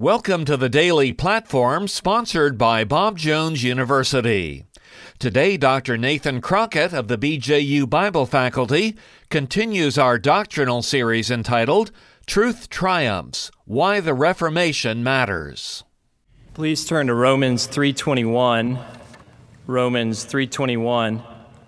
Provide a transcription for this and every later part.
Welcome to the Daily Platform, sponsored by Bob Jones University. Today, Dr. Nathan Crockett of the BJU Bible Faculty continues our doctrinal series entitled Truth Triumphs: Why the Reformation Matters. Please turn to Romans 3:21. Romans 3:21.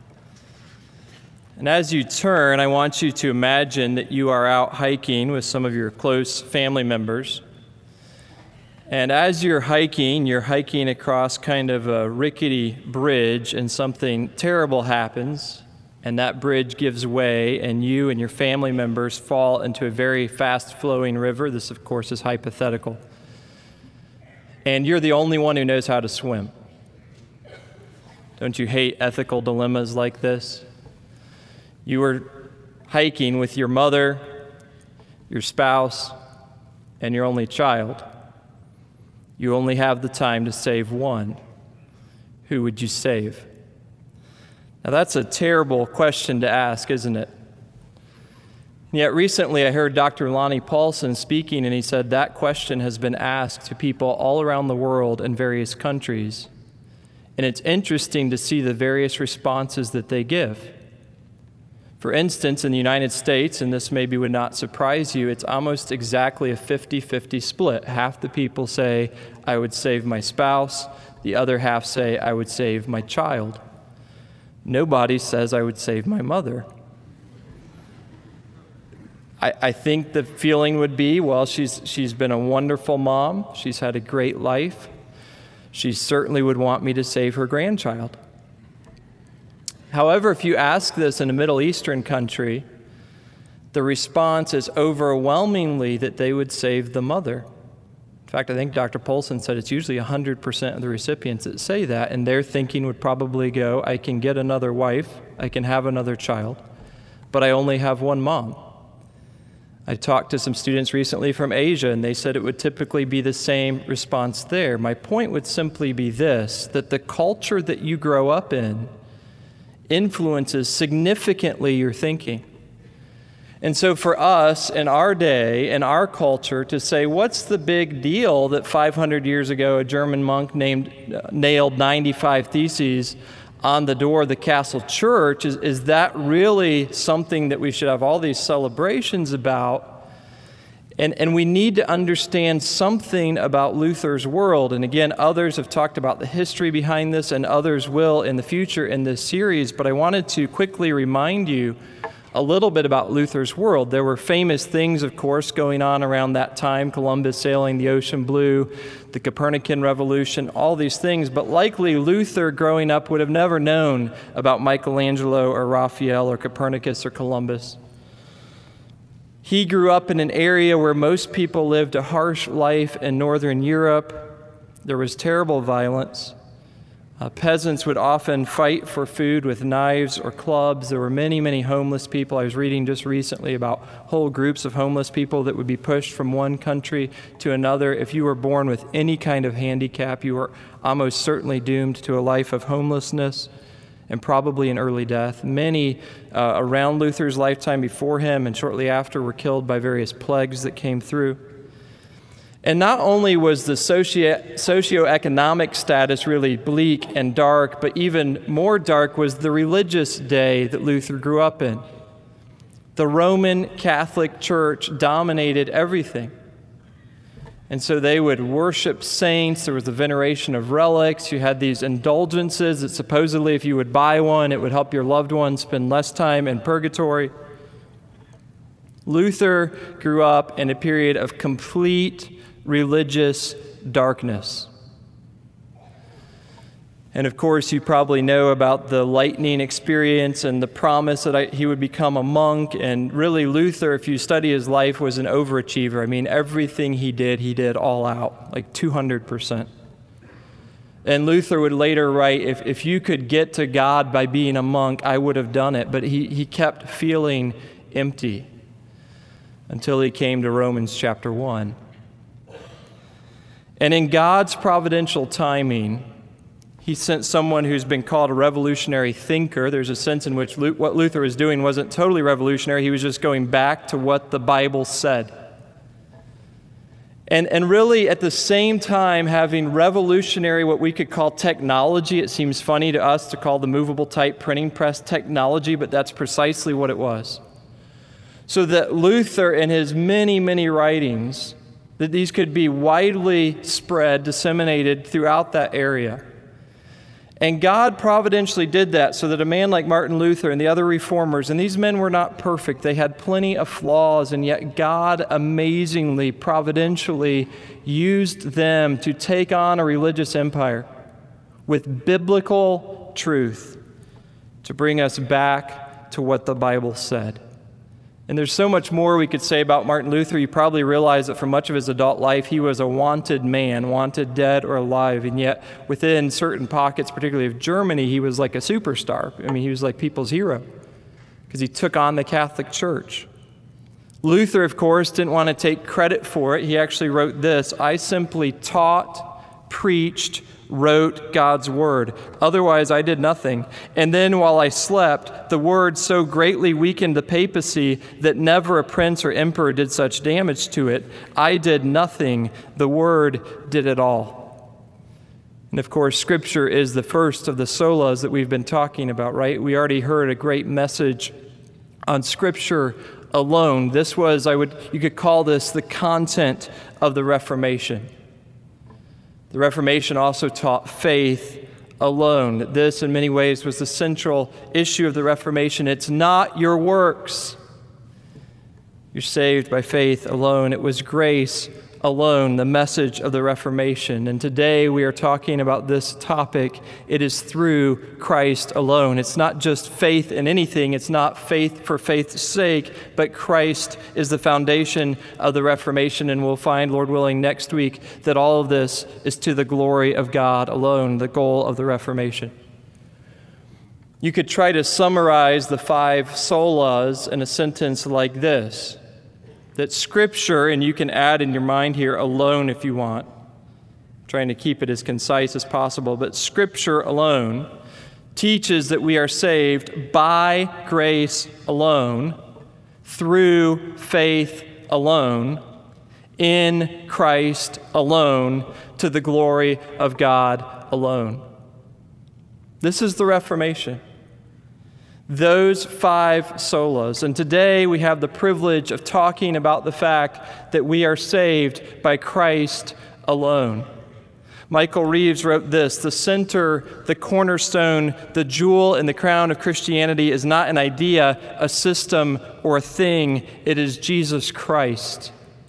And as you turn, I want you to imagine that you are out hiking with some of your close family members. And as you're hiking across kind of a rickety bridge, and something terrible happens, and that bridge gives way, and you and your family members fall into a very fast-flowing river. This, of course, is hypothetical. And you're the only one who knows how to swim. Don't you hate ethical dilemmas like this? You were hiking with your mother, your spouse, and your only child. You only have the time to save one. Who would you save? Now that's a terrible question to ask, isn't it? And yet recently I heard Dr. Lonnie Paulson speaking, and he said that question has been asked to people all around the world in various countries. And it's interesting to see the various responses that they give. For instance, in the United States, and this maybe would not surprise you, it's almost exactly a 50-50 split. Half the people say, I would save my spouse. The other half say, I would save my child. Nobody says, I would save my mother. I think the feeling would be, well, she's been a wonderful mom. She's had a great life. She certainly would want me to save her grandchild. However, if you ask this in a Middle Eastern country, the response is overwhelmingly that they would save the mother. In fact, I think Dr. Paulson said it's usually 100% of the recipients that say that, and their thinking would probably go, I can get another wife, I can have another child, but I only have one mom. I talked to some students recently from Asia, and they said it would typically be the same response there. My point would simply be this, that the culture that you grow up in influences significantly your thinking. And so for us in our day, in our culture, to say, what's the big deal that 500 years ago a German monk nailed 95 theses on the door of the castle church, is that really something that we should have all these celebrations about? And we need to understand something about Luther's world. And again, others have talked about the history behind this, and others will in the future in this series. But I wanted to quickly remind you a little bit about Luther's world. There were famous things, of course, going on around that time: Columbus sailing the ocean blue, the Copernican revolution, all these things. But likely Luther, growing up, would have never known about Michelangelo or Raphael or Copernicus or Columbus. He grew up in an area where most people lived a harsh life in Northern Europe. There was terrible violence. Peasants would often fight for food with knives or clubs. There were many, many homeless people. I was reading just recently about whole groups of homeless people that would be pushed from one country to another. If you were born with any kind of handicap, you were almost certainly doomed to a life of homelessness and probably an early death. Many around Luther's lifetime before him and shortly after were killed by various plagues that came through. And not only was the socioeconomic status really bleak and dark, but even more dark was the religious day that Luther grew up in. The Roman Catholic Church dominated everything. And so they would worship saints. There was the veneration of relics. You had these indulgences that supposedly if you would buy one, it would help your loved one spend less time in purgatory. Luther grew up in a period of complete religious darkness. And of course, you probably know about the lightning experience and the promise that he would become a monk. And really, Luther, if you study his life, was an overachiever. I mean, everything he did all out, like 200%. And Luther would later write, if you could get to God by being a monk, I would have done it. But he kept feeling empty until he came to Romans chapter 1. And in God's providential timing, he sent someone who's been called a revolutionary thinker. There's a sense in which what Luther was doing wasn't totally revolutionary. He was just going back to what the Bible said. And really, at the same time, having revolutionary, what we could call technology. It seems funny to us to call the movable type printing press technology, but that's precisely what it was. So that Luther, in his many, many writings, that these could be widely spread, disseminated throughout that area. And God providentially did that so that a man like Martin Luther and the other reformers, and these men were not perfect, they had plenty of flaws, and yet God amazingly, providentially used them to take on a religious empire with biblical truth to bring us back to what the Bible said. And there's so much more we could say about Martin Luther. You probably realize that for much of his adult life, he was a wanted man, wanted dead or alive. And yet, within certain pockets, particularly of Germany, he was like a superstar. I mean, he was like people's hero because he took on the Catholic Church. Luther, of course, didn't want to take credit for it. He actually wrote this: "I simply taught, preached, wrote God's word. Otherwise, I did nothing. And then while I slept, the word so greatly weakened the papacy that never a prince or emperor did such damage to it. I did nothing. The word did it all." And of course, Scripture is the first of the solas that we've been talking about, right? We already heard a great message on Scripture alone. This was, you could call this the content of the Reformation. The Reformation also taught faith alone. This, in many ways, was the central issue of the Reformation. It's not your works. You're saved by faith alone. It was grace alone, the message of the Reformation. And today we are talking about this topic. It is through Christ alone. It's not just faith in anything. It's not faith for faith's sake, but Christ is the foundation of the Reformation. And we'll find, Lord willing, next week that all of this is to the glory of God alone, the goal of the Reformation. You could try to summarize the 5 solas in a sentence like this: that Scripture, and you can add in your mind here alone if you want, I'm trying to keep it as concise as possible, but Scripture alone teaches that we are saved by grace alone, through faith alone, in Christ alone, to the glory of God alone. This is the Reformation. Those 5 solas. And today we have the privilege of talking about the fact that we are saved by Christ alone. Michael Reeves wrote this: "The center, the cornerstone, the jewel in the crown of Christianity is not an idea, a system, or a thing. It is Jesus Christ."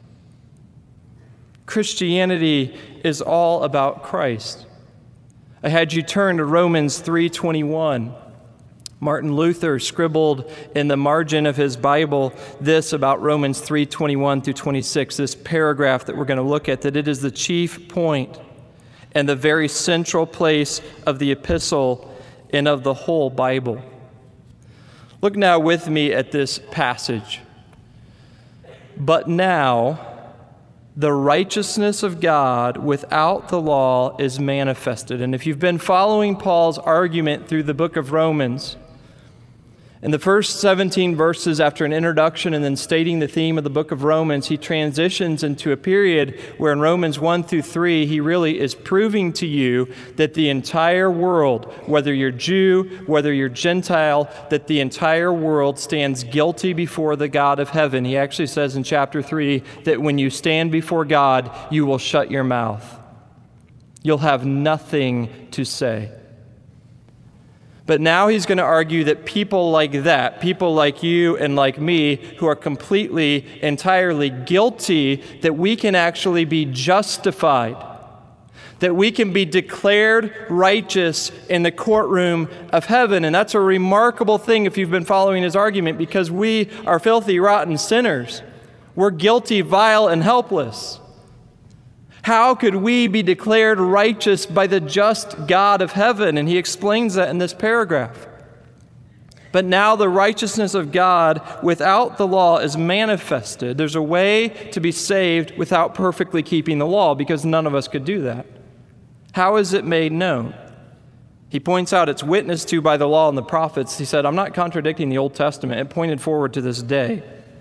Christianity is all about Christ. I had you turn to Romans 3:21. Martin Luther scribbled in the margin of his Bible this about Romans 3:21 through 26, this paragraph that we're going to look at, that it is the chief point and the very central place of the epistle and of the whole Bible. Look now with me at this passage. "But now the righteousness of God without the law is manifested." And if you've been following Paul's argument through the book of Romans, in the first 17 verses, after an introduction and then stating the theme of the book of Romans, he transitions into a period where in Romans 1 through 3, he really is proving to you that the entire world, whether you're Jew, whether you're Gentile, that the entire world stands guilty before the God of heaven. He actually says in chapter 3 that when you stand before God, you will shut your mouth. You'll have nothing to say. But now he's going to argue that people like that, people like you and like me, who are completely, entirely guilty, that we can actually be justified, that we can be declared righteous in the courtroom of heaven. And that's a remarkable thing if you've been following his argument, because we are filthy, rotten sinners. We're guilty, vile, and helpless. How could we be declared righteous by the just God of heaven? And he explains that in this paragraph. But now the righteousness of God without the law is manifested. There's a way to be saved without perfectly keeping the law, because none of us could do that. How is it made known? He points out it's witnessed to by the law and the prophets. He said, I'm not contradicting the Old Testament. It pointed forward to this day.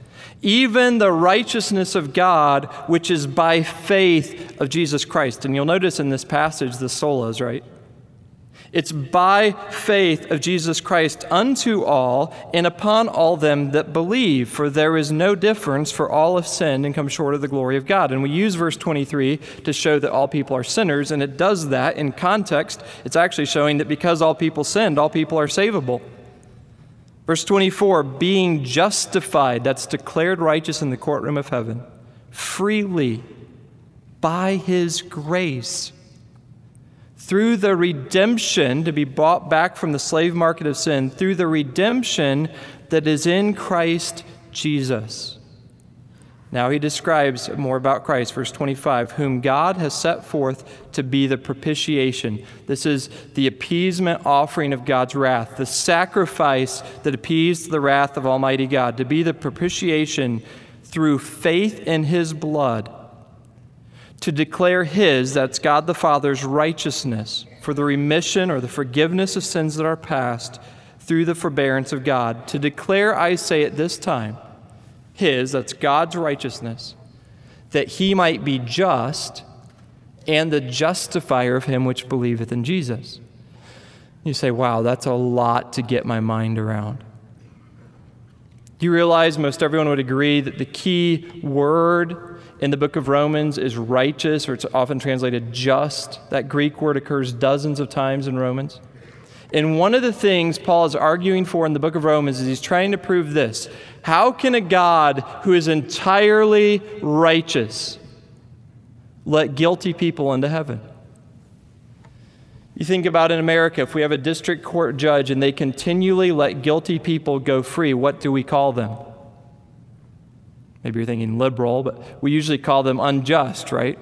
even the righteousness of God, which is by faith of Jesus Christ. And you'll notice in this passage the solas, right? It's by faith of Jesus Christ unto all and upon all them that believe, for there is no difference, for all have sinned and come short of the glory of God. And we use verse 23 to show that all people are sinners, and it does that in context. It's actually showing that because all people sinned, all people are savable. Verse 24, being justified, that's declared righteous in the courtroom of heaven, freely by his grace, through the redemption, to be bought back from the slave market of sin, through the redemption that is in Christ Jesus. Now he describes more about Christ, verse 25, whom God has set forth to be the propitiation. This is the appeasement offering of God's wrath, the sacrifice that appeased the wrath of Almighty God, to be the propitiation through faith in his blood, to declare his, that's God the Father's, righteousness for the remission or the forgiveness of sins that are past through the forbearance of God. To declare, I say at this time, his, that's God's righteousness, that he might be just and the justifier of him which believeth in Jesus. You say, wow, that's a lot to get my mind around. Do you realize most everyone would agree that the key word in the book of Romans is righteous, or it's often translated just? That Greek word occurs dozens of times in Romans. And one of the things Paul is arguing for in the book of Romans is he's trying to prove this. How can a God who is entirely righteous let guilty people into heaven? You think about in America, if we have a district court judge and they continually let guilty people go free, what do we call them? Maybe you're thinking liberal, but we usually call them unjust, right?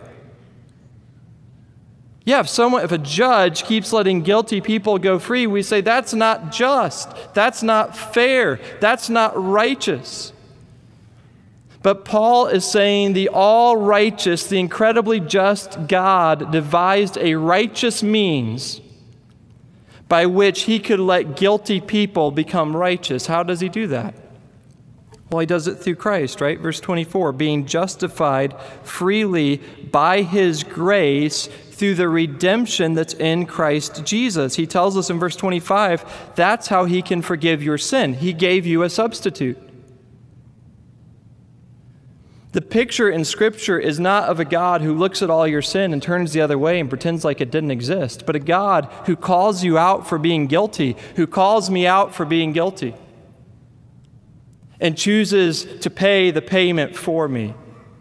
Yeah, if a judge keeps letting guilty people go free, we say that's not just, that's not fair, that's not righteous. But Paul is saying the all-righteous, the incredibly just God devised a righteous means by which he could let guilty people become righteous. How does he do that? Well, he does it through Christ, right? Verse 24, being justified freely by his grace through the redemption that's in Christ Jesus. He tells us in verse 25, that's how he can forgive your sin. He gave you a substitute. The picture in Scripture is not of a God who looks at all your sin and turns the other way and pretends like it didn't exist, but a God who calls you out for being guilty, who calls me out for being guilty, and chooses to pay the payment for me.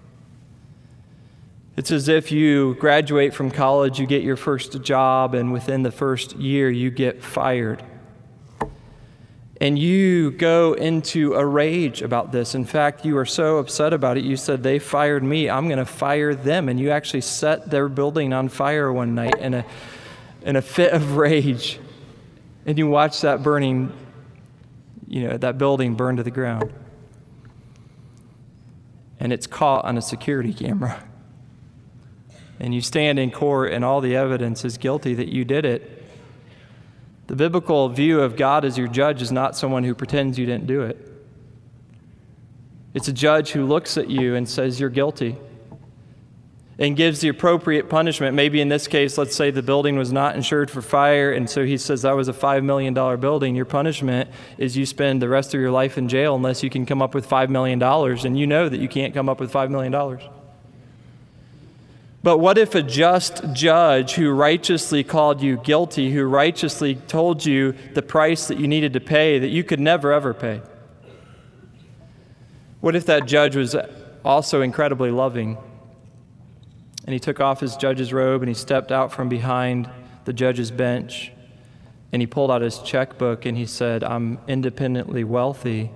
It's as if you graduate from college, you get your first job, and within the first year you get fired. And you go into a rage about this. In fact, you are so upset about it, you said, they fired me, I'm going to fire them. And you actually set their building on fire one night in a fit of rage. And you watch that burning, that building burn to the ground. And it's caught on a security camera. And you stand in court and all the evidence is guilty that you did it. The biblical view of God as your judge is not someone who pretends you didn't do it. It's a judge who looks at you and says you're guilty and gives the appropriate punishment. Maybe in this case, let's say the building was not insured for fire, and so he says that was a $5 million building. Your punishment is you spend the rest of your life in jail unless you can come up with $5 million, and you know that you can't come up with $5 million. But what if a just judge who righteously called you guilty, who righteously told you the price that you needed to pay that you could never, ever pay? What if that judge was also incredibly loving? And he took off his judge's robe and he stepped out from behind the judge's bench and he pulled out his checkbook and he said, I'm independently wealthy.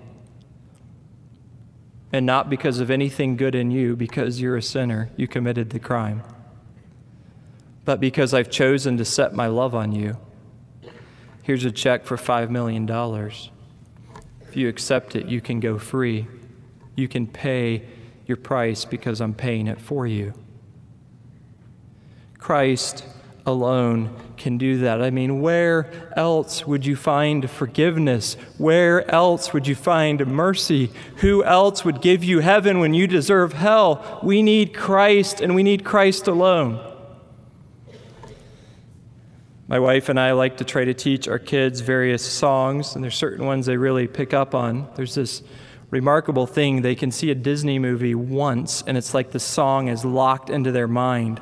And not because of anything good in you, because you're a sinner, you committed the crime. But because I've chosen to set my love on you, here's a check for $5 million. If you accept it, you can go free. You can pay your price because I'm paying it for you. Christ alone can do that. I mean, where else would you find forgiveness? Where else would you find mercy? Who else would give you heaven when you deserve hell? We need Christ, and we need Christ alone. My wife and I like to try to teach our kids various songs, and there's certain ones they really pick up on. There's this remarkable thing. They can see a Disney movie once, and it's like the song is locked into their mind.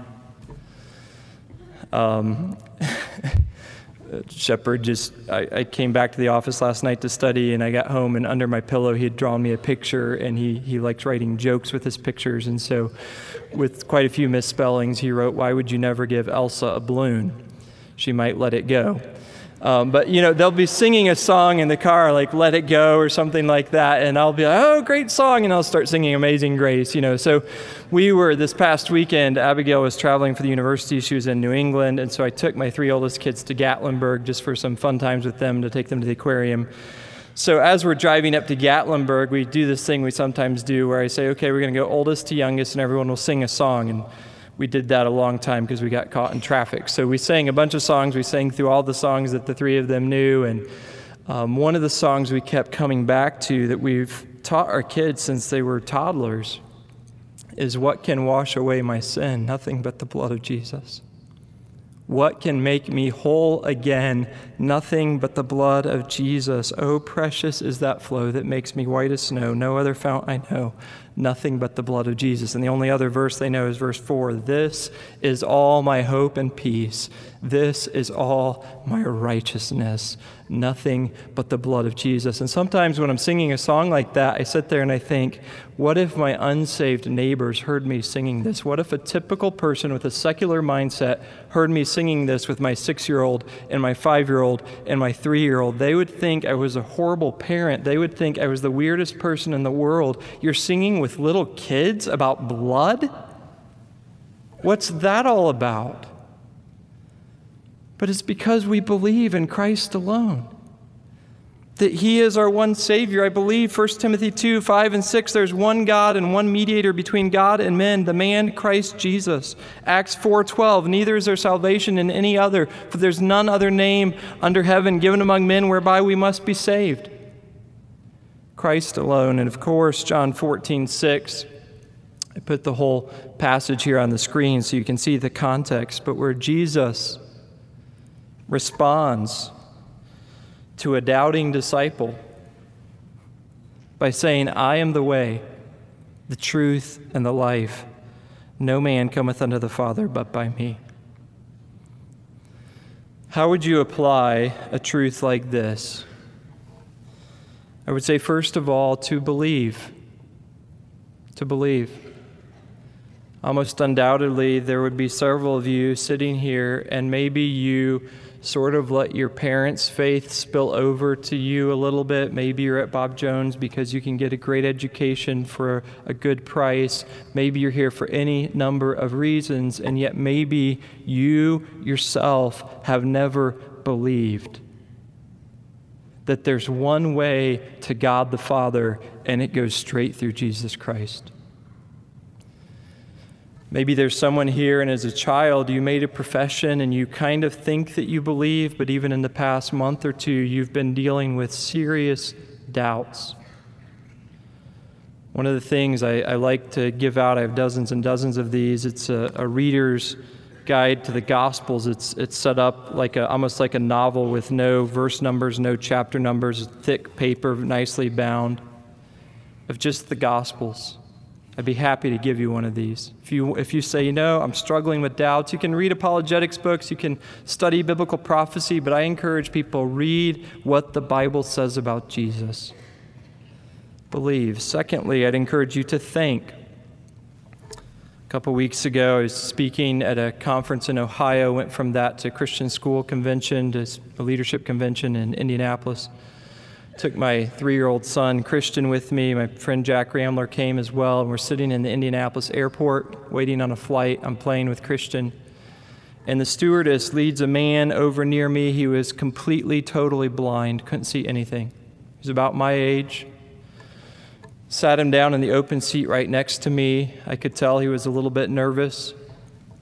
Shepard I came back to the office last night to study, and I got home, and under my pillow he had drawn me a picture, and he likes writing jokes with his pictures, and so with quite a few misspellings he wrote, "Why would you never give Elsa a balloon? She might let it go." But they'll be singing a song in the car, like "Let It Go" or something like that, and I'll be like, "Oh, great song," and I'll start singing Amazing Grace. So we were, this past weekend, Abigail was traveling for the university. She was in New England, and so I took my 3 oldest kids to Gatlinburg just for some fun times with them, to take them to the aquarium. So as we're driving up to Gatlinburg, we do this thing we sometimes do where I say, okay, we're going to go oldest to youngest, and everyone will sing a song. And we did that a long time because we got caught in traffic. So we sang a bunch of songs. We sang through all the songs that the 3 of them knew. And one of the songs we kept coming back to that we've taught our kids since they were toddlers is "What can wash away my sin? Nothing but the blood of Jesus." What can make me whole again? Nothing but the blood of Jesus. Oh, precious is that flow that makes me white as snow. No other fount I know. Nothing but the blood of Jesus. And the only other verse they know is verse 4. This is all my hope and peace. This is all my righteousness. Nothing but the blood of Jesus. And sometimes when I'm singing a song like that, I sit there and I think, what if my unsaved neighbors heard me singing this? What if a typical person with a secular mindset heard me singing this with my 6-year-old and my 5-year-old and my 3-year-old? They would think I was a horrible parent. They would think I was the weirdest person in the world. You're singing with little kids about blood? What's that all about? But it's because we believe in Christ alone, that He is our one Savior. I believe 1 Timothy 2, 5 and 6, there's one God and one mediator between God and men, the man Christ Jesus. Acts 4:12, neither is there salvation in any other, for there's none other name under heaven given among men whereby we must be saved. Christ alone. And of course, John 14:6. I put the whole passage here on the screen so you can see the context, but where Jesus responds to a doubting disciple by saying, I am the way, the truth, and the life. No man cometh unto the Father but by me. How would you apply a truth like this? I would say, first of all, to believe. To believe. Almost undoubtedly, there would be several of you sitting here, and maybe you sort of let your parents' faith spill over to you a little bit. Maybe you're at Bob Jones because you can get a great education for a good price. Maybe you're here for any number of reasons, and yet maybe you yourself have never believed that there's one way to God the Father, and it goes straight through Jesus Christ. Maybe there's someone here, and as a child, you made a profession and you kind of think that you believe, but even in the past month or two, you've been dealing with serious doubts. One of the things I like to give out, I have dozens and dozens of these, it's a reader's guide to the Gospels. It's set up like almost like a novel with no verse numbers, no chapter numbers, thick paper, nicely bound, of just the Gospels. I'd be happy to give you one of these. If you say, I'm struggling with doubts, you can read apologetics books, you can study biblical prophecy, but I encourage people, read what the Bible says about Jesus. Believe. Secondly, I'd encourage you to think. A couple weeks ago, I was speaking at a conference in Ohio, went from that to Christian School Convention, to a leadership convention in Indianapolis. Took my 3-year-old son, Christian, with me. My friend Jack Ramler came as well, and we're sitting in the Indianapolis airport waiting on a flight. I'm playing with Christian. And the stewardess leads a man over near me. He was completely, totally blind, couldn't see anything. He was about my age. Sat him down in the open seat right next to me. I could tell he was a little bit nervous.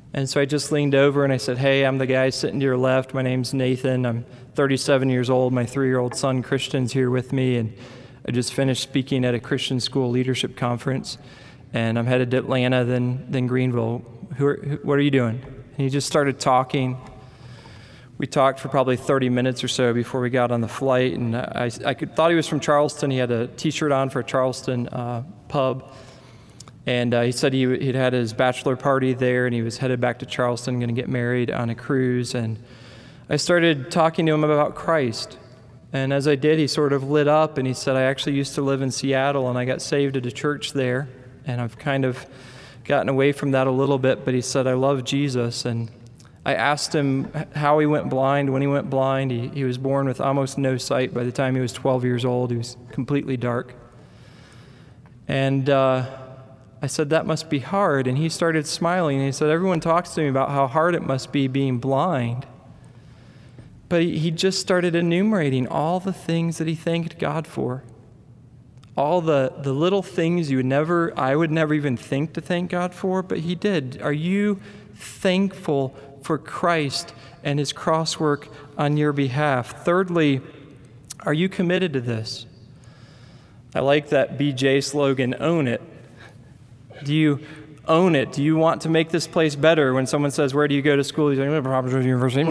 And so I just leaned over and I said, "Hey, I'm the guy sitting to your left. My name's Nathan. I'm 37 years old. My 3-year-old son, Christian's here with me. And I just finished speaking at a Christian school leadership conference. And I'm headed to Atlanta, then Greenville. What are you doing?" And he just started talking. We talked for probably 30 minutes or so before we got on the flight. And I thought he was from Charleston. He had a T-shirt on for a Charleston pub. And he said he'd had his bachelor party there, and he was headed back to Charleston, going to get married on a cruise. And I started talking to him about Christ. And as I did, he sort of lit up, and he said, "I actually used to live in Seattle, and I got saved at a church there. And I've kind of gotten away from that a little bit." But he said, "I love Jesus." And I asked him how he went blind. When he went blind, he was born with almost no sight. By the time he was 12 years old, he was completely dark. And I said, "That must be hard." And he started smiling. And he said, "Everyone talks to me about how hard it must be being blind." But he just started enumerating all the things that he thanked God for. All the little things I would never even think to thank God for, but he did. Are you thankful for Christ and his cross work on your behalf? Thirdly, are you committed to this? I like that BJ slogan, "Own it." Do you own it? Do you want to make this place better? When someone says, "Where do you go to school?" You're like, "Bob's Jones University."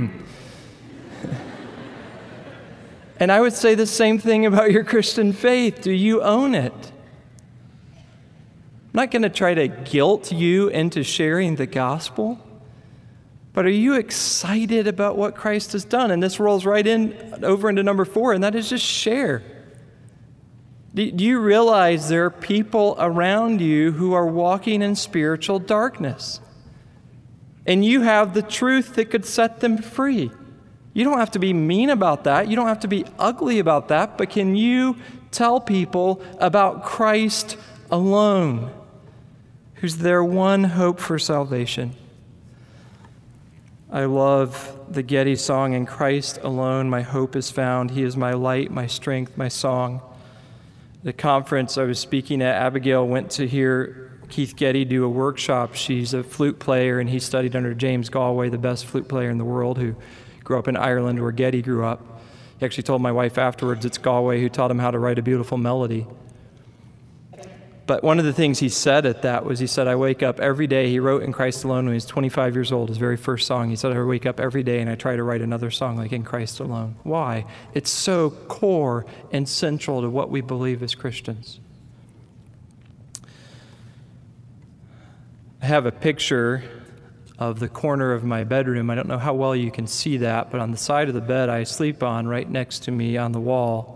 And I would say the same thing about your Christian faith. Do you own it? I'm not going to try to guilt you into sharing the gospel, but are you excited about what Christ has done? And this rolls right over into number 4, and that is just share. Do you realize there are people around you who are walking in spiritual darkness? And you have the truth that could set them free. You don't have to be mean about that. You don't have to be ugly about that. But can you tell people about Christ alone, who's their one hope for salvation? I love the Getty song, "In Christ alone my hope is found. He is my light, my strength, my song." The conference I was speaking at, Abigail went to hear Keith Getty do a workshop. She's a flute player, and he studied under James Galway, the best flute player in the world, who grew up in Ireland where Getty grew up. He actually told my wife afterwards it's Galway who taught him how to write a beautiful melody. But one of the things he said at that was, he said, "I wake up every day." He wrote "In Christ Alone" when he was 25 years old, his very first song. He said, "I wake up every day and I try to write another song like In Christ Alone." Why? It's so core and central to what we believe as Christians. I have a picture of the corner of my bedroom. I don't know how well you can see that, but on the side of the bed I sleep on, right next to me on the wall,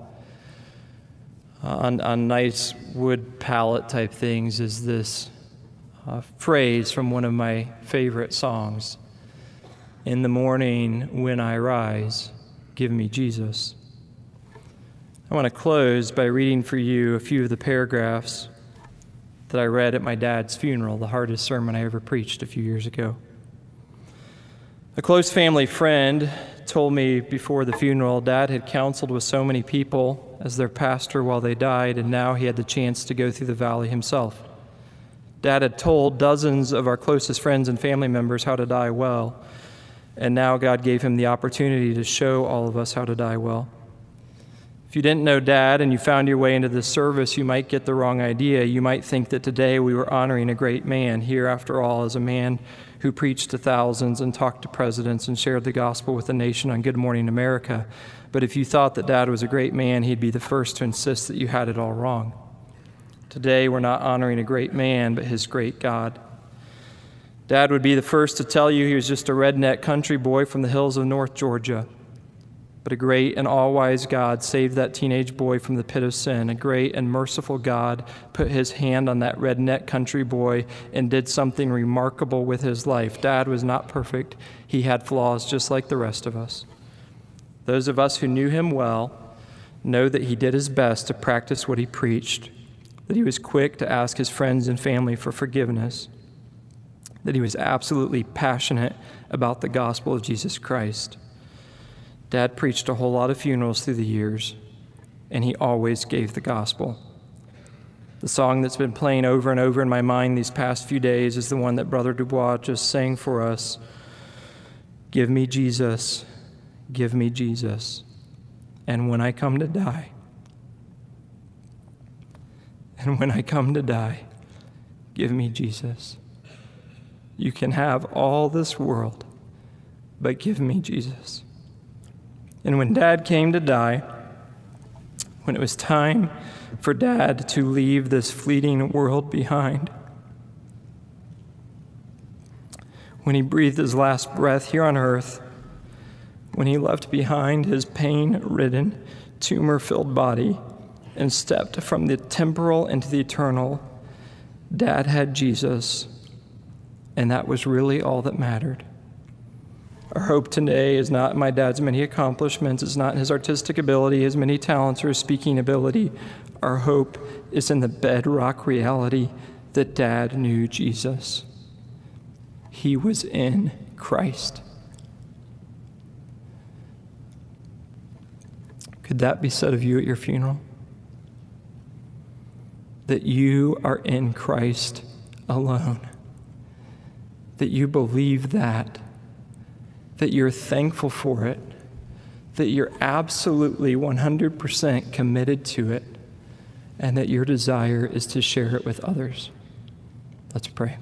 on nice wood pallet type things, is this phrase from one of my favorite songs. "In the morning when I rise, give me Jesus." I want to close by reading for you a few of the paragraphs that I read at my dad's funeral, the hardest sermon I ever preached a few years ago. A close family friend told me before the funeral, Dad had counseled with so many people as their pastor while they died, and now he had the chance to go through the valley himself. Dad had told dozens of our closest friends and family members how to die well, and now God gave him the opportunity to show all of us how to die well. If you didn't know Dad and you found your way into this service, you might get the wrong idea. You might think that today we were honoring a great man. Here, after all, is a man who preached to thousands and talked to presidents and shared the gospel with the nation on Good Morning America. But if you thought that Dad was a great man, he'd be the first to insist that you had it all wrong. Today, we're not honoring a great man, but his great God. Dad would be the first to tell you he was just a redneck country boy from the hills of North Georgia. But a great and all-wise God saved that teenage boy from the pit of sin. A great and merciful God put his hand on that redneck country boy and did something remarkable with his life. Dad was not perfect. He had flaws just like the rest of us. Those of us who knew him well know that he did his best to practice what he preached, that he was quick to ask his friends and family for forgiveness, that he was absolutely passionate about the gospel of Jesus Christ. Dad preached a whole lot of funerals through the years, and he always gave the gospel. The song that's been playing over and over in my mind these past few days is the one that Brother Dubois just sang for us. Give me Jesus, give me Jesus, and when I come to die, give me Jesus. You can have all this world, but give me Jesus. And when Dad came to die, when it was time for Dad to leave this fleeting world behind, when he breathed his last breath here on earth, when he left behind his pain-ridden, tumor-filled body and stepped from the temporal into the eternal, Dad had Jesus, and that was really all that mattered. Our hope today is not in my dad's many accomplishments, it's not in his artistic ability, his many talents, or his speaking ability. Our hope is in the bedrock reality that Dad knew Jesus. He was in Christ. Could that be said of you at your funeral? That you are in Christ alone. That you believe that you're thankful for it, that you're absolutely 100% committed to it, and that your desire is to share it with others. Let's pray.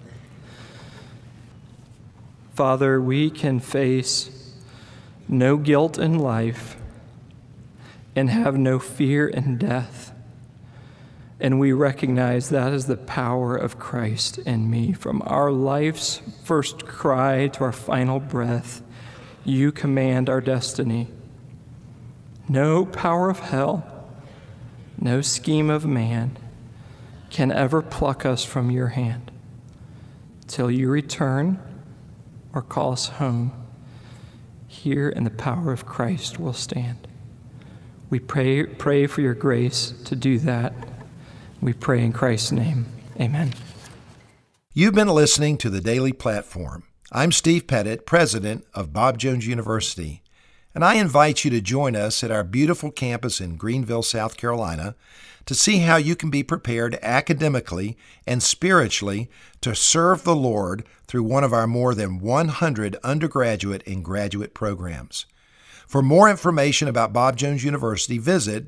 Father, we can face no guilt in life and have no fear in death. And we recognize that is the power of Christ in me. From our life's first cry to our final breath, you command our destiny. No power of hell, no scheme of man can ever pluck us from your hand. Till you return or call us home, here in the power of Christ we'll stand. We pray for your grace to do that. We pray in Christ's name. Amen. You've been listening to The Daily Platform. I'm Steve Pettit, president of Bob Jones University, and I invite you to join us at our beautiful campus in Greenville, South Carolina, to see how you can be prepared academically and spiritually to serve the Lord through one of our more than 100 undergraduate and graduate programs. For more information about Bob Jones University, visit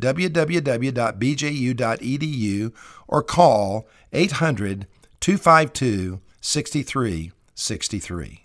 www.bju.edu or call 800-252-6363.